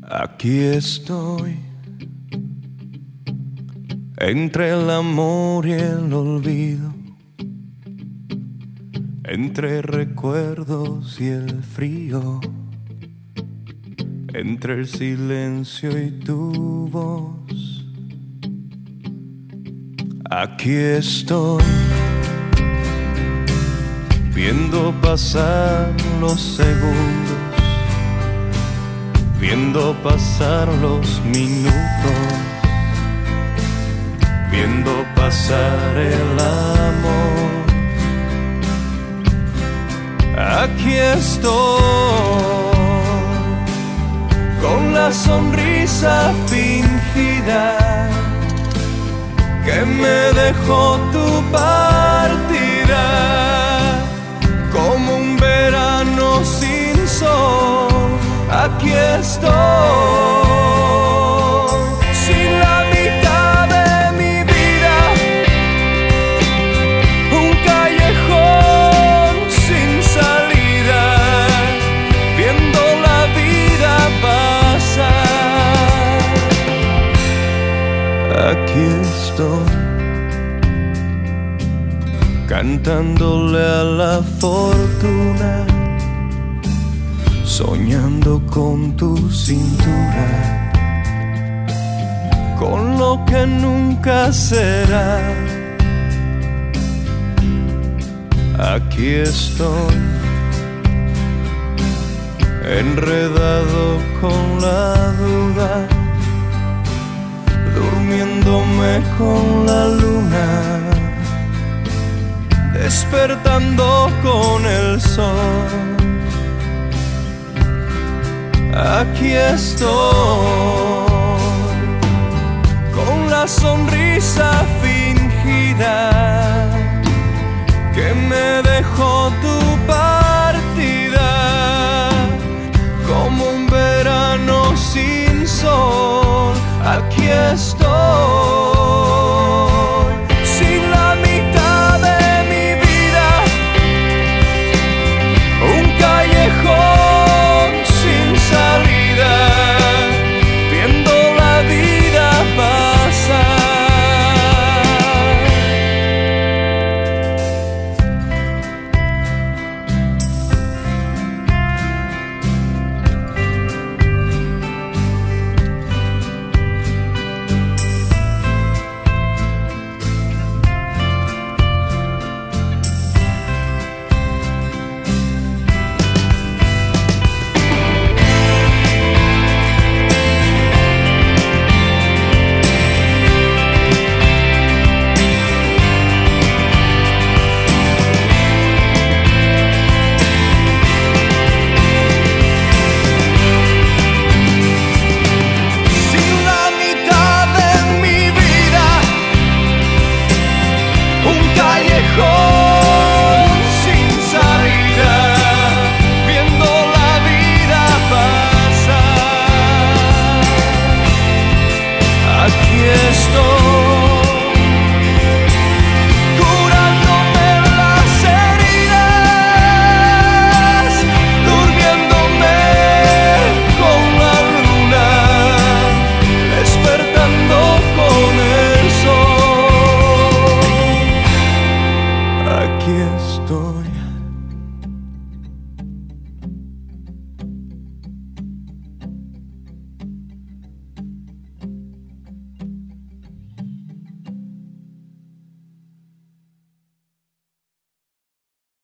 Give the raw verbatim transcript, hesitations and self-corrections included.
Aquí estoy, entre el amor y el olvido, entre recuerdos y el frío, entre el silencio y tu voz. Aquí estoy, viendo pasar los segundos, viendo pasar los minutos, viendo pasar el amor. Aquí estoy, con la sonrisa fingida que me dejó tu partida, como un verano sin sol. Aquí estoy, sin la mitad de mi vida, un callejón sin salida, viendo la vida pasar. Aquí estoy, cantándole a la fortuna, soñando con tu cintura, con lo que nunca será. Aquí estoy, enredado con la duda, durmiéndome con la luna, despertando con el sol. Aquí estoy, con la sonrisa fija